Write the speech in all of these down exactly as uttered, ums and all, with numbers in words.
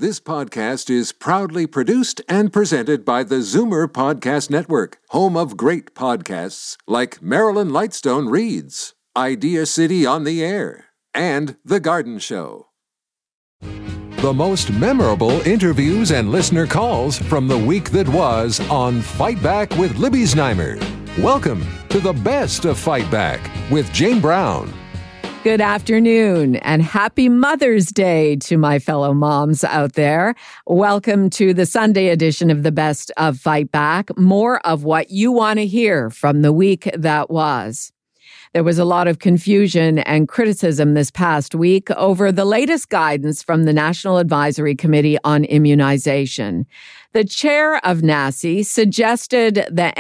This podcast is proudly produced and presented by the Zoomer Podcast Network, home of great podcasts like Marilyn Lightstone Reads, Idea City on the Air, and The Garden Show. The most memorable interviews and listener calls from the week that was on Fight Back with Libby Znaimer. Welcome to the best of Fight Back with Jane Brown. Good afternoon and happy Mother's Day to my fellow moms out there. Welcome to the Sunday edition of the Best of Fight Back. More of what you want to hear from the week that was. There was a lot of confusion and criticism this past week over the latest guidance from the National Advisory Committee on Immunization. The chair of N A C I suggested the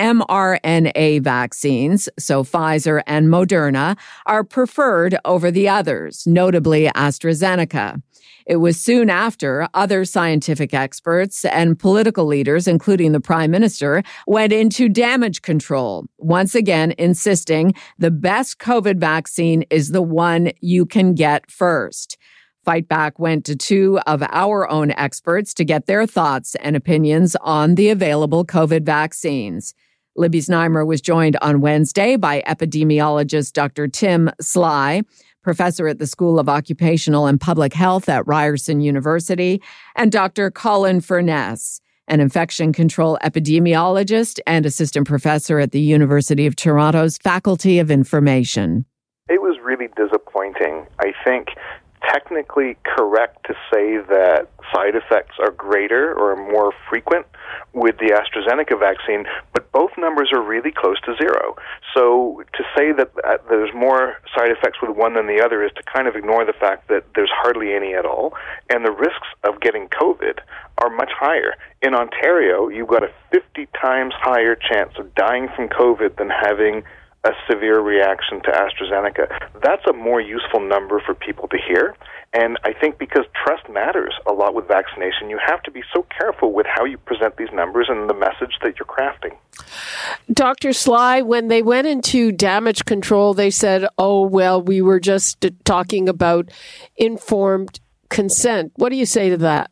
mRNA vaccines, so Pfizer and Moderna, are preferred over the others, notably AstraZeneca. It was soon after other scientific experts and political leaders, including the Prime Minister, went into damage control, once again insisting the best COVID vaccine is the one you can get first. Fight Back went to two of our own experts to get their thoughts and opinions on the available COVID vaccines. Libby Znaimer was joined on Wednesday by epidemiologist Doctor Tim Sly, professor at the School of Occupational and Public Health at Ryerson University, and Doctor Colin Furness, an infection control epidemiologist and assistant professor at the University of Toronto's Faculty of Information. It was really disappointing. I think technically correct to say that side effects are greater or more frequent with the AstraZeneca vaccine, but both numbers are really close to zero. So to say that uh, there's more side effects with one than the other is to kind of ignore the fact that there's hardly any at all, and the risks of getting COVID are much higher. In Ontario, you've got a fifty times higher chance of dying from COVID than having a severe reaction to AstraZeneca. That's a more useful number for people to hear. And I think because trust matters a lot with vaccination, you have to be so careful with how you present these numbers and the message that you're crafting. Doctor Sly, when they went into damage control, they said, oh, well, we were just talking about informed consent. What do you say to that?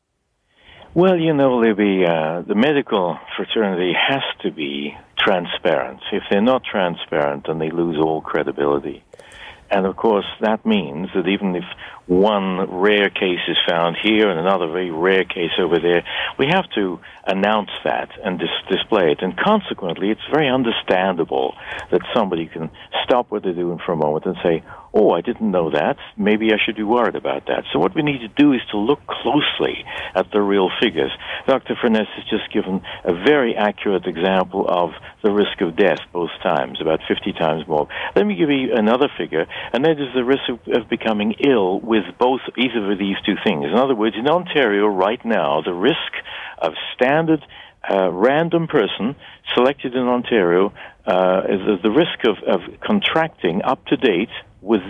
Well, you know, Libby, uh, the medical fraternity has to be transparent. If they're not transparent, then they lose all credibility. And, of course, that means that even if one rare case is found here and another very rare case over there, we have to announce that and dis- display it. And consequently, it's very understandable that somebody can stop what they're doing for a moment and say, oh, I didn't know that. Maybe I should be worried about that. So what we need to do is to look closely at the real figures. Doctor Furness has just given a very accurate example of the risk of death both times, about fifty times more. Let me give you another figure, and that is the risk of, of becoming ill with both either of these two things. In other words, in Ontario right now, the risk of standard uh, random person selected in Ontario uh, is the risk of, of contracting up to date with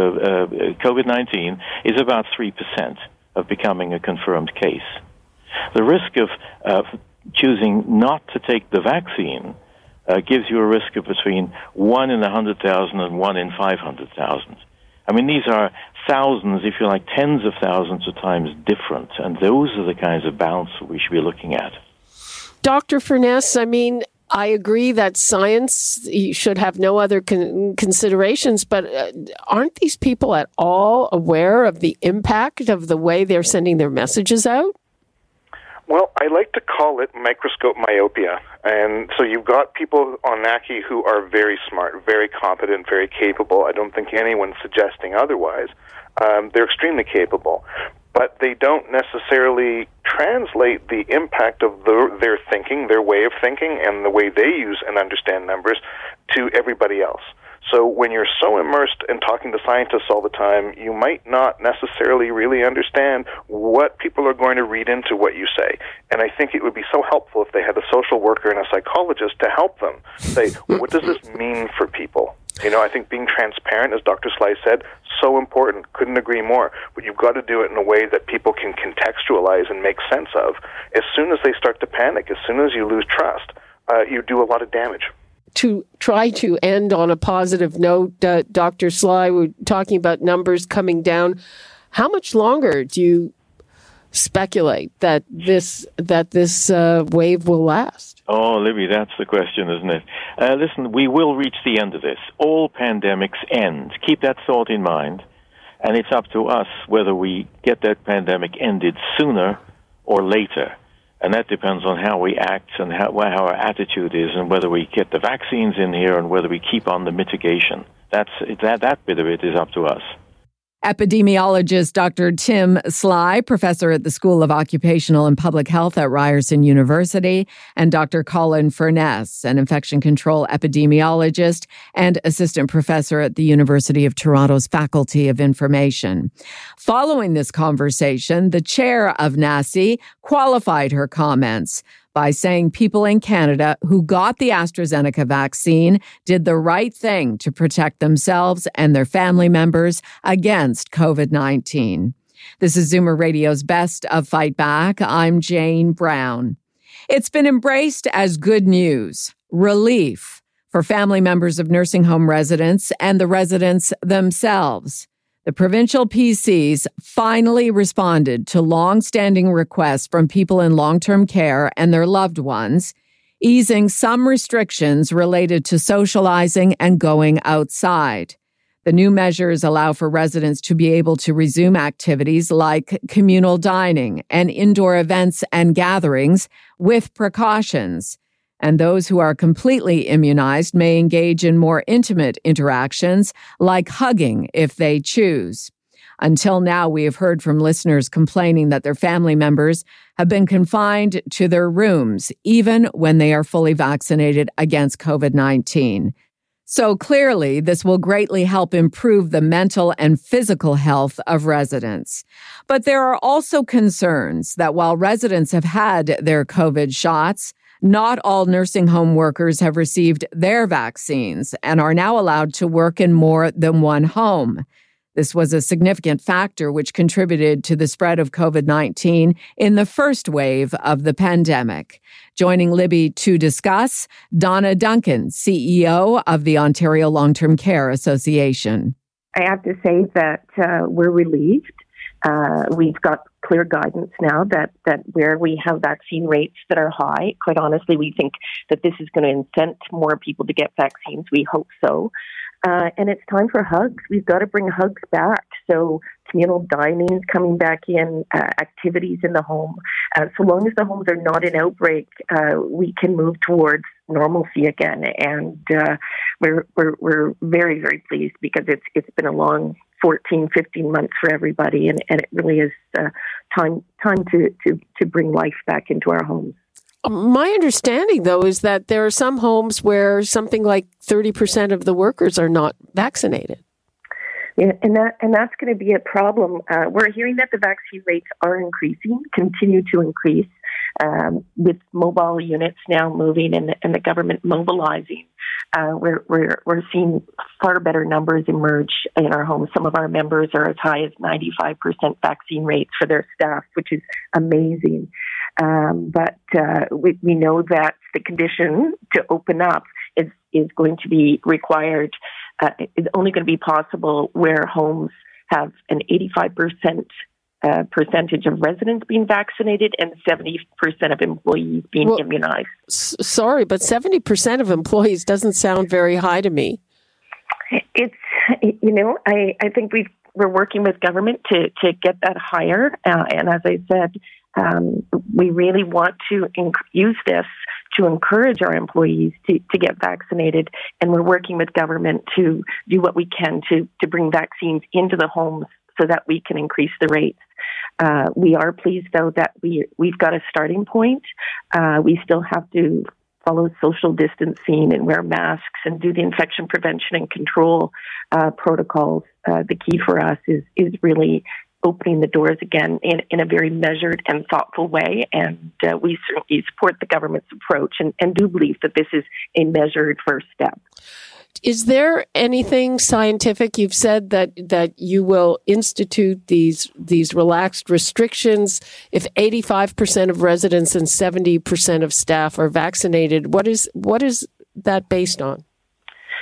the uh, COVID nineteen is about three percent of becoming a confirmed case. The risk of uh, choosing not to take the vaccine uh, gives you a risk of between one in one hundred thousand and one in five hundred thousand. I mean, these are thousands, if you like, tens of thousands of times different, and those are the kinds of balance we should be looking at. Doctor Furness, I mean, I agree that science should have no other con- considerations, but uh, aren't these people at all aware of the impact of the way they're sending their messages out? Well, I like to call it microscope myopia. And so you've got people on N A C I who are very smart, very competent, very capable. I don't think anyone's suggesting otherwise. Um, they're extremely capable. But they don't necessarily translate the impact of the, their thinking, their way of thinking, and the way they use and understand numbers to everybody else. So when you're so immersed in talking to scientists all the time, you might not necessarily really understand what people are going to read into what you say. And I think it would be so helpful if they had a social worker and a psychologist to help them say, what does this mean for people? You know, I think being transparent, as Doctor Sly said, so important. Couldn't agree more. But you've got to do it in a way that people can contextualize and make sense of. As soon as they start to panic, as soon as you lose trust, uh, you do a lot of damage. To try to end on a positive note, uh, Doctor Sly, we're talking about numbers coming down. How much longer do you speculate that this that this uh, wave will last? Oh, Libby, that's the question, isn't it? Uh, listen, we will reach the end of this. All pandemics end. Keep that thought in mind. And it's up to us whether we get that pandemic ended sooner or later. And that depends on how we act and how, how our attitude is, and whether we get the vaccines in here and whether we keep on the mitigation. That's that, that bit of it is up to us. Epidemiologist Doctor Tim Sly, professor at the School of Occupational and Public Health at Ryerson University, and Doctor Colin Furness, an infection control epidemiologist and assistant professor at the University of Toronto's Faculty of Information. Following this conversation, the chair of N A C I qualified her comments by saying people in Canada who got the AstraZeneca vaccine did the right thing to protect themselves and their family members against COVID nineteen. This is Zoomer Radio's Best of Fight Back. I'm Jane Brown. It's been embraced as good news, relief for family members of nursing home residents and the residents themselves. The provincial P Cs finally responded to long-standing requests from people in long-term care and their loved ones, easing some restrictions related to socializing and going outside. The new measures allow for residents to be able to resume activities like communal dining and indoor events and gatherings with precautions. And those who are completely immunized may engage in more intimate interactions, like hugging if they choose. Until now, we have heard from listeners complaining that their family members have been confined to their rooms, even when they are fully vaccinated against COVID nineteen. So clearly, this will greatly help improve the mental and physical health of residents. But there are also concerns that while residents have had their COVID shots, not all nursing home workers have received their vaccines and are now allowed to work in more than one home. This was a significant factor which contributed to the spread of COVID nineteen in the first wave of the pandemic. Joining Libby to discuss, Donna Duncan, C E O of the Ontario Long-Term Care Association. I have to say that uh, we're relieved. Uh, we've got clear guidance now that, that where we have vaccine rates that are high, quite honestly, we think that this is going to incent more people to get vaccines. We hope so. Uh, and it's time for hugs. We've got to bring hugs back. So communal dining is coming back in, uh, activities in the home. Uh, so long as the homes are not in outbreak, uh, we can move towards normalcy again. And uh, we're, we're we're very, very pleased because it's it's been a long fourteen, fifteen months for everybody, and, and it really is uh, time time to, to, to bring life back into our homes. My understanding, though, is that there are some homes where something like thirty percent of the workers are not vaccinated. Yeah, and that and that's going to be a problem. Uh, we're hearing that the vaccine rates are increasing, continue to increase, um, with mobile units now moving and, and the government mobilizing. Uh, we're, we're, we're seeing far better numbers emerge in our homes. Some of our members are as high as ninety-five percent vaccine rates for their staff, which is amazing. Um, but uh, we, we know that the condition to open up is, is going to be required, uh, is only going to be possible where homes have an eighty-five percent Uh, percentage of residents being vaccinated and seventy percent of employees being well, immunized. S- sorry, but seventy percent of employees doesn't sound very high to me. It's, you know, I, I think we've, we're working with government to, to get that higher. Uh, and as I said, um, we really want to inc- use this to encourage our employees to, to get vaccinated. And we're working with government to do what we can to, to bring vaccines into the homes so that we can increase the rates. Uh, we are pleased, though, that we, we've got a starting point. Uh, we still have to follow social distancing and wear masks and do the infection prevention and control uh, protocols. Uh, the key for us is, is really opening the doors again in, in a very measured and thoughtful way. And uh, we certainly support the government's approach and, and do believe that this is a measured first step. Is there anything scientific? You've said that, that you will institute these these relaxed restrictions if eighty-five percent of residents and seventy percent of staff are vaccinated. What is what is that based on?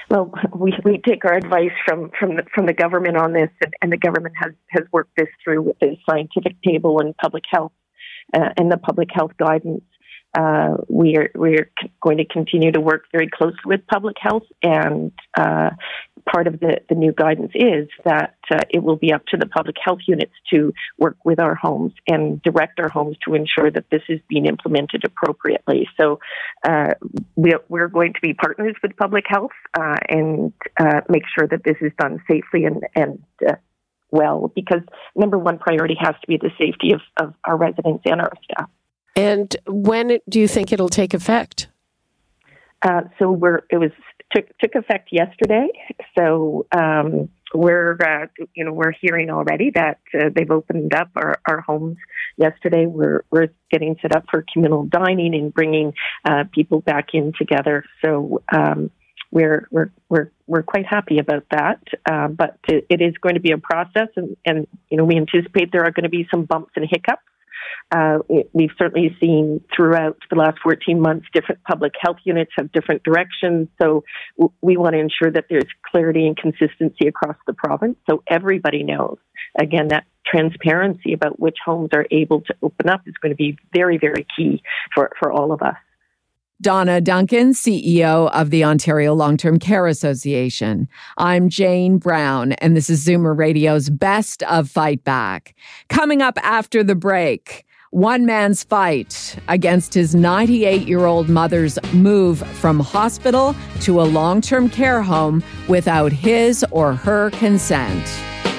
Well, we, we take our advice from, from, the, from the government on this, and, and the government has, has worked this through with the scientific table and public health uh, and the public health guidance. Uh, we are we're c- going to continue to work very closely with public health, and uh, part of the, the new guidance is that uh, it will be up to the public health units to work with our homes and direct our homes to ensure that this is being implemented appropriately. So uh, we're, we're going to be partners with public health uh, and uh, make sure that this is done safely and, and uh, well, because number one priority has to be the safety of, of our residents and our staff. And when do you think it'll take effect? Uh, so we're it was took took effect yesterday. So um, we're uh, you know we're hearing already that uh, they've opened up our, our homes yesterday. We're we're getting set up for communal dining and bringing uh, people back in together. So um, we're we're we're we're quite happy about that. Uh, but it, it is going to be a process, and, and you know we anticipate there are going to be some bumps and hiccups. Uh, it, we've certainly seen throughout the last fourteen months, different public health units have different directions. So w- we want to ensure that there's clarity and consistency across the province. So everybody knows, again, that transparency about which homes are able to open up is going to be very, very key for, for all of us. Donna Duncan, C E O of the Ontario Long-Term Care Association. I'm Jane Brown, and this is Zoomer Radio's Best of Fight Back. Coming up after the break, one man's fight against his ninety-eight-year-old mother's move from hospital to a long-term care home without his or her consent.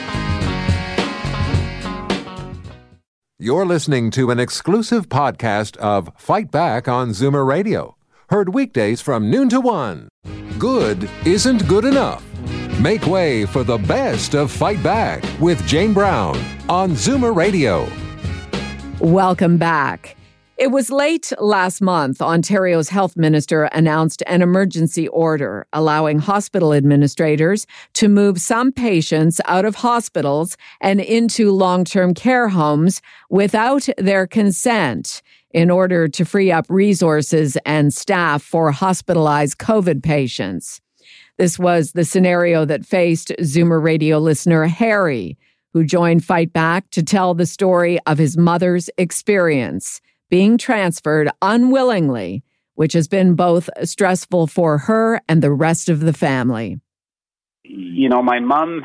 You're listening to an exclusive podcast of Fight Back on Zoomer Radio. Heard weekdays from noon to one. Good isn't good enough. Make way for the best of Fight Back with Jane Brown on Zoomer Radio. Welcome back. It was late last month, Ontario's health minister announced an emergency order allowing hospital administrators to move some patients out of hospitals and into long-term care homes without their consent in order to free up resources and staff for hospitalized COVID patients. This was the scenario that faced Zoomer Radio listener Harry, who joined Fight Back to tell the story of his mother's experience being transferred unwillingly, which has been both stressful for her and the rest of the family. You know, my mom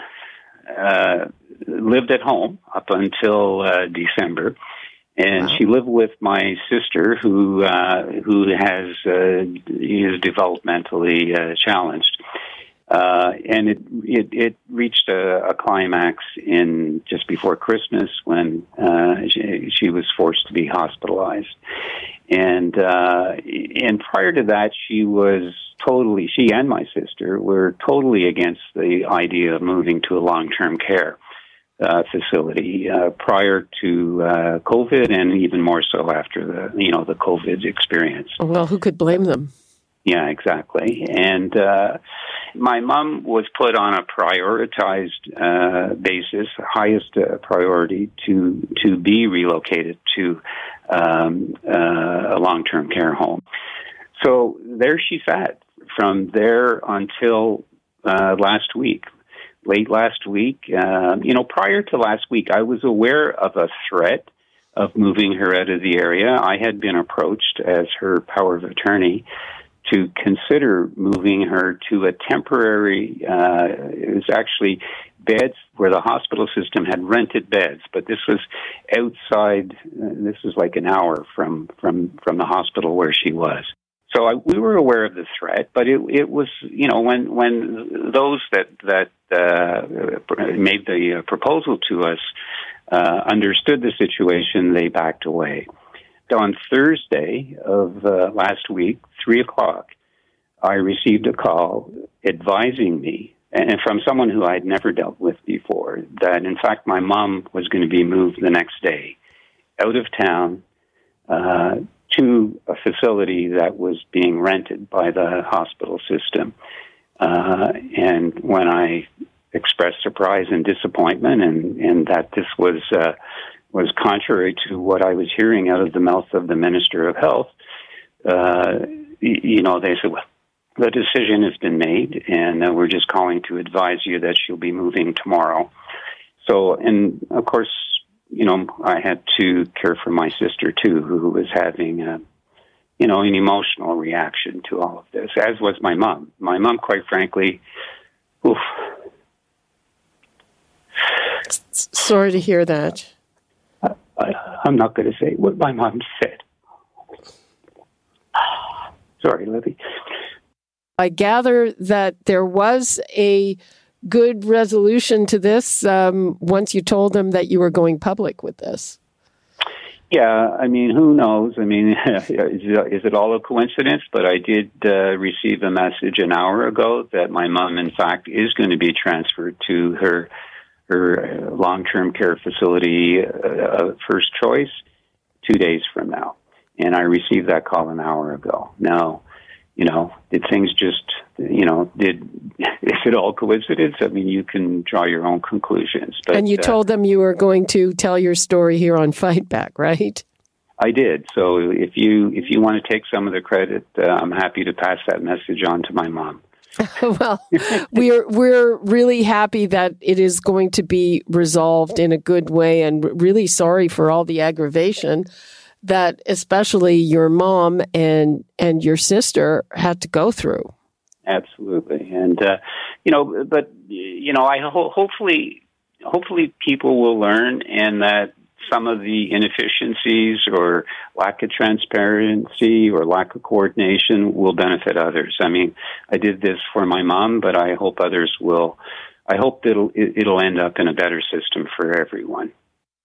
uh, lived at home up until uh, December, and wow. she lived with my sister, who uh, who has uh, is developmentally uh, challenged. Uh, and it, it, it reached a, a climax in just before Christmas when uh, she, she was forced to be hospitalized. And uh, and prior to that, she was totally, she and my sister were totally against the idea of moving to a long-term care uh, facility uh, prior to uh, COVID, and even more so after the, you know, the COVID experience. Well, who could blame them? Yeah, exactly. And uh, my mom was put on a prioritized uh, basis, highest uh, priority to to be relocated to um, uh, a long-term care home. So there she sat from there until uh, last week. Late last week, uh, you know, prior to last week, I was aware of a threat of moving her out of the area. I had been approached as her power of attorney to consider moving her to a temporary, uh, it was actually beds where the hospital system had rented beds, but this was outside, uh, this was like an hour from, from, from the hospital where she was. So I, we were aware of the threat, but it, it was, you know, when, when those that, that uh, made the uh, proposal to us uh, understood the situation, they backed away. On Thursday of uh, last week, three o'clock, I received a call advising me, and from someone who I'd never dealt with before, that in fact my mom was going to be moved the next day out of town uh, to a facility that was being rented by the hospital system. Uh, and when I expressed surprise and disappointment, and, and that this was uh, was contrary to what I was hearing out of the mouth of the Minister of Health, uh, you know, they said, well, the decision has been made, and uh, we're just calling to advise you that she'll be moving tomorrow. So, and of course, you know, I had to care for my sister too, who was having, a, you know, an emotional reaction to all of this, as was my mom. My mom, quite frankly, oof. Sorry to hear that. I, I, I'm not going to say what my mom said. Sorry, Libby. I gather that there was a good resolution to this um, once you told them that you were going public with this. Yeah, I mean, who knows? I mean, is, it, is it all a coincidence? But I did uh, receive a message an hour ago that my mom, in fact, is going to be transferred to her her long-term care facility uh, first choice two days from now. And I received that call an hour ago. Now, you know, did things just, you know, did, is it all coincidence? I mean, you can draw your own conclusions. But, and you uh, told them you were going to tell your story here on Fight Back, right? I did. So if you if you want to take some of the credit, uh, I'm happy to pass that message on to my mom. Well, we're we're really happy that it is going to be resolved in a good way, and really sorry for all the aggravation that especially your mom and and your sister had to go through. Absolutely, and uh, you know, but you know, I ho- hopefully hopefully people will learn, and that some of the inefficiencies or lack of transparency or lack of coordination will benefit others. I mean, I did this for my mom, but I hope others will. I hope that it'll, it'll end up in a better system for everyone.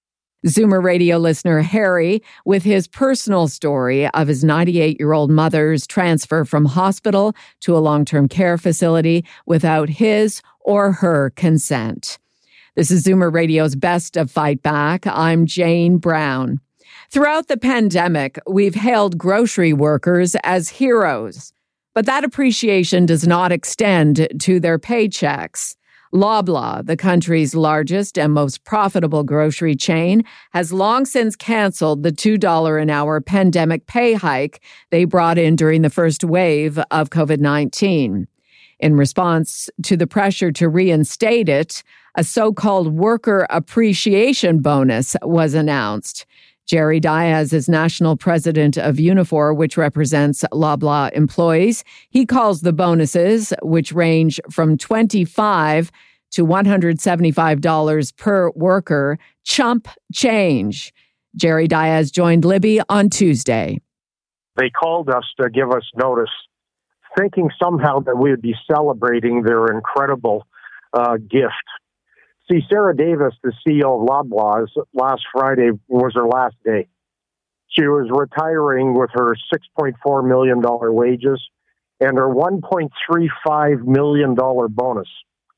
Zoomer Radio listener Harry with his personal story of his ninety-eight-year-old mother's transfer from hospital to a long-term care facility without his or her consent. This is Zoomer Radio's Best of Fight Back. I'm Jane Brown. Throughout the pandemic, we've hailed grocery workers as heroes, but that appreciation does not extend to their paychecks. Loblaw, the country's largest and most profitable grocery chain, has long since canceled the two dollars an hour pandemic pay hike they brought in during the first wave of covid nineteen. In response to the pressure to reinstate it, a so-called worker appreciation bonus was announced. Jerry Diaz is national president of Unifor, which represents Loblaw employees. He calls the bonuses, which range from twenty-five dollars to one hundred seventy-five dollars per worker, chump change. Jerry Diaz joined Libby on Tuesday. They called us to give us notice, thinking somehow that we would be celebrating their incredible uh, gift. See, Sarah Davis, the C E O of Loblaw, last Friday was her last day. She was retiring with her six point four million dollars wages and her one point three five million dollars bonus.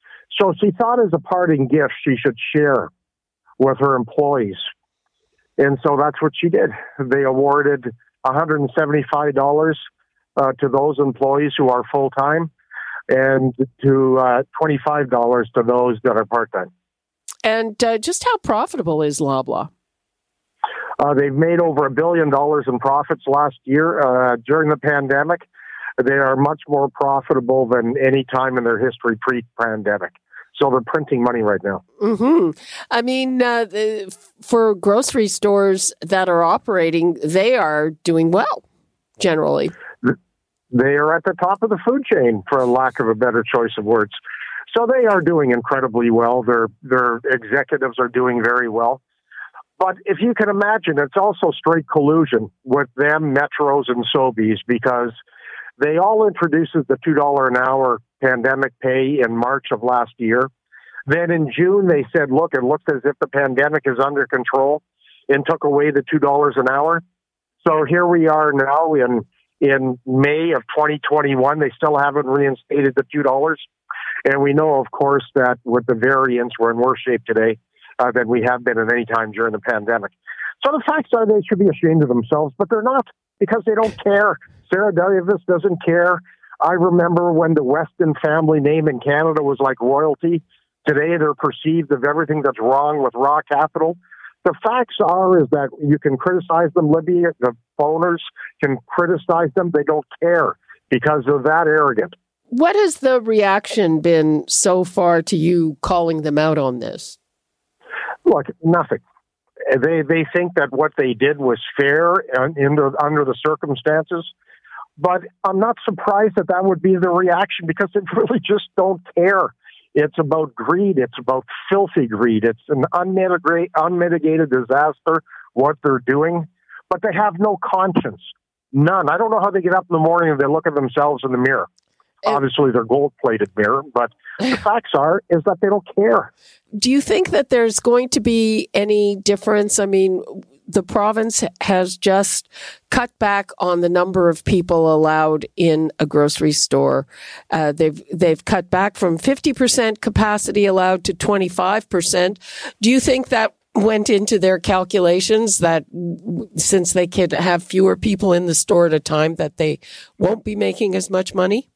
So she thought as a parting gift she should share with her employees. And so that's what she did. They awarded one hundred seventy-five dollars uh, to those employees who are full-time and to uh, twenty-five dollars to those that are part-time. And uh, just how profitable is Loblaw? Uh, they've made over a billion dollars in profits last year. Uh, during the pandemic, they are much more profitable than any time in their history pre-pandemic. So they're printing money right now. Mm-hmm. I mean, uh, the, for grocery stores that are operating, they are doing well, generally. They are at the top of the food chain, for lack of a better choice of words. So they are doing incredibly well. Their their executives are doing very well. But if you can imagine, it's also straight collusion with them, Metros, and Sobeys, because they all introduced the two dollars an hour pandemic pay in March of last year. Then in June, they said, look, it looks as if the pandemic is under control, and took away the two dollars an hour. So here we are now in in May of twenty twenty-one. They still haven't reinstated the two dollars. And we know, of course, that with the variants, we're in worse shape today uh, than we have been at any time during the pandemic. So the facts are they should be ashamed of themselves, but they're not, because they don't care. Sarah Davis doesn't care. I remember when the Weston family name in Canada was like royalty. Today, they're perceived of everything that's wrong with raw capital. The facts are is that you can criticize them, Libby. The owners can criticize them. They don't care. because they're that arrogant. What has the reaction been so far to you calling them out on this? Look, nothing. They they think that what they did was fair under, under the circumstances, but I'm not surprised that that would be the reaction because they really just don't care. It's about greed. It's about filthy greed. It's an unmitigated, unmitigated disaster, what they're doing, but they have no conscience. None. I don't know how they get up in the morning and they look at themselves in the mirror. And obviously, they're gold-plated mirror, but the facts are is that they don't care. Do you think that there's going to be any difference? I mean, the province has just cut back on the number of people allowed in a grocery store. Uh, they've they've cut back from fifty percent capacity allowed to twenty-five percent. Do you think that went into their calculations that since they could have fewer people in the store at a time, that they won't be making as much money?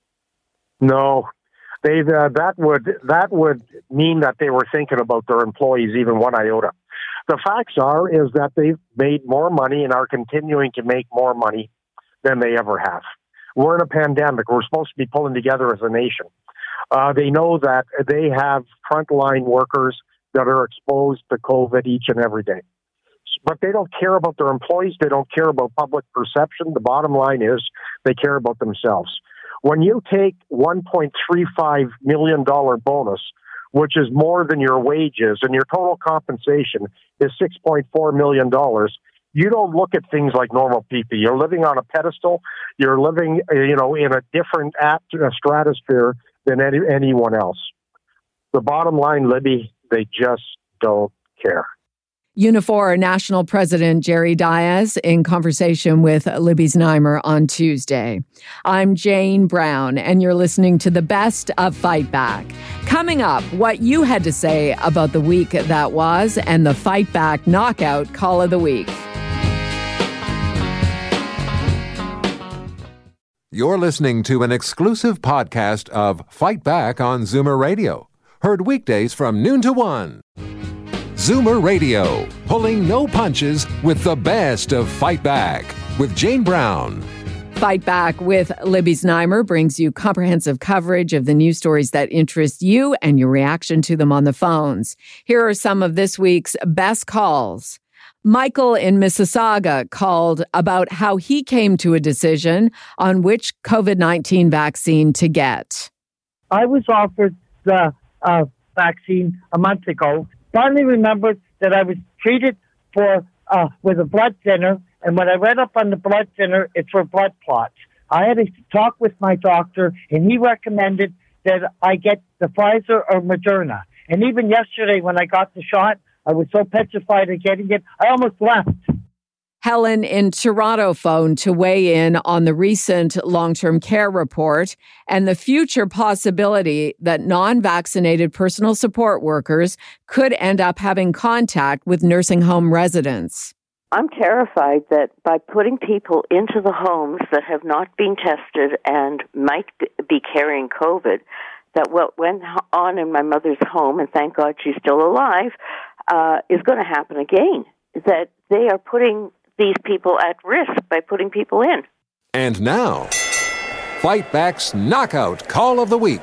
No, they uh, that would that would mean that they were thinking about their employees even one iota. The facts are is that they've made more money and are continuing to make more money than they ever have. We're in a pandemic. We're supposed to be pulling together as a nation. Uh, they know that they have frontline workers that are exposed to COVID each and every day. But they don't care about their employees. They don't care about public perception. The bottom line is they care about themselves. When you take one point three five million dollars bonus, which is more than your wages, and your total compensation is six point four million dollars, you don't look at things like normal people. You're living on a pedestal. You're living, you know, in a different at- stratosphere than any, anyone else. The bottom line, Libby, they just don't care. Unifor National President Jerry Dias in conversation with Libby Znaimer on Tuesday. I'm Jane Brown, and you're listening to the best of Fight Back. Coming up, what you had to say about the week that was and the Fight Back Knockout Call of the Week. You're listening to an exclusive podcast of Fight Back on Zoomer Radio. Heard weekdays from noon to one. Zoomer Radio, pulling no punches with the best of Fight Back with Jane Brown. Fight Back with Libby Znaimer brings you comprehensive coverage of the news stories that interest you and your reaction to them on the phones. Here are some of this week's best calls. Michael in Mississauga called about how he came to a decision on which COVID nineteen vaccine to get. I was offered the uh, vaccine a month ago. Finally remembered that I was treated for uh, with a blood thinner, and when I read up on the blood thinner, it's for blood clots. I had a talk with my doctor, and he recommended that I get the Pfizer or Moderna. And even yesterday, when I got the shot, I was so petrified of getting it, I almost left. Helen in Toronto phoned to weigh in on the recent long-term care report and the future possibility that non-vaccinated personal support workers could end up having contact with nursing home residents. I'm terrified that by putting people into the homes that have not been tested and might be carrying COVID, that what went on in my mother's home, and thank God she's still alive, uh, is going to happen again. That they are putting these people at risk by putting people in. And now, Fight Back's Knockout Call of the Week.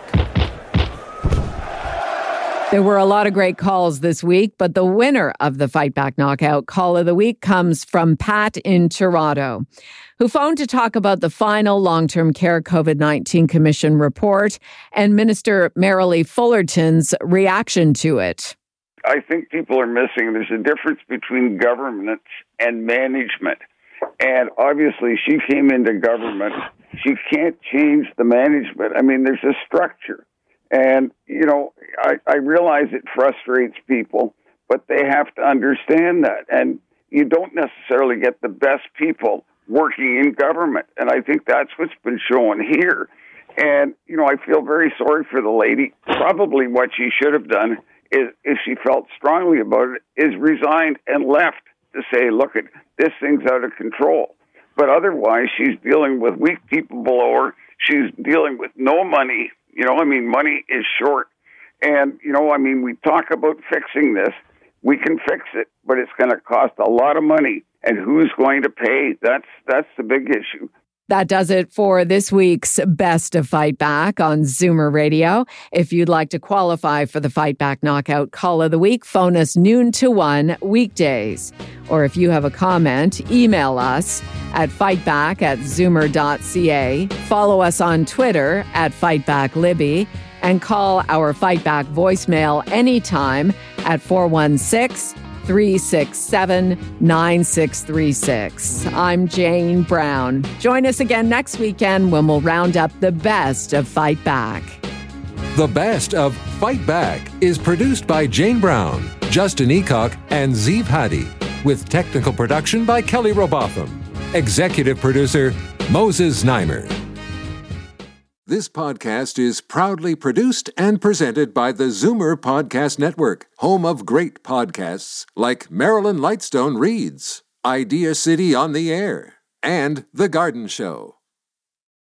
There were a lot of great calls this week, but the winner of the Fight Back Knockout Call of the Week comes from Pat in Toronto, who phoned to talk about the final long-term care COVID nineteen Commission report and Minister Marilee Fullerton's reaction to it. I think people are missing. There's a difference between government and management. And obviously, she came into government. She can't change the management. I mean, there's a structure. And, you know, I, I realize it frustrates people, but they have to understand that. And you don't necessarily get the best people working in government. And I think that's what's been shown here. And, you know, I feel very sorry for the lady. Probably what she should have done is, if she felt strongly about it, is resigned and left to say, look, it, this thing's out of control. But otherwise, she's dealing with weak people below her. She's dealing with no money. You know, I mean, money is short. And, you know, I mean, we talk about fixing this. We can fix it, but it's going to cost a lot of money. And who's going to pay? That's that's the big issue. That does it for this week's Best of Fight Back on Zoomer Radio. If you'd like to qualify for the Fight Back Knockout Call of the Week, phone us noon to one weekdays. Or if you have a comment, email us at fightback at zoomer dot c a. Follow us on Twitter at FightbackLibby and call our Fight Back voicemail anytime at four one six, three six seven, nine six three six. I'm Jane Brown. Join us again next weekend when we'll round up the best of Fight Back. The Best of Fight Back is produced by Jane Brown, Justin Eacock, and Zeev Hadi, with technical production by Kelly Robotham. Executive producer, Moses Znaimer. This podcast is proudly produced and presented by the Zoomer Podcast Network, home of great podcasts like Marilyn Lightstone Reads, Idea City on the Air, and The Garden Show.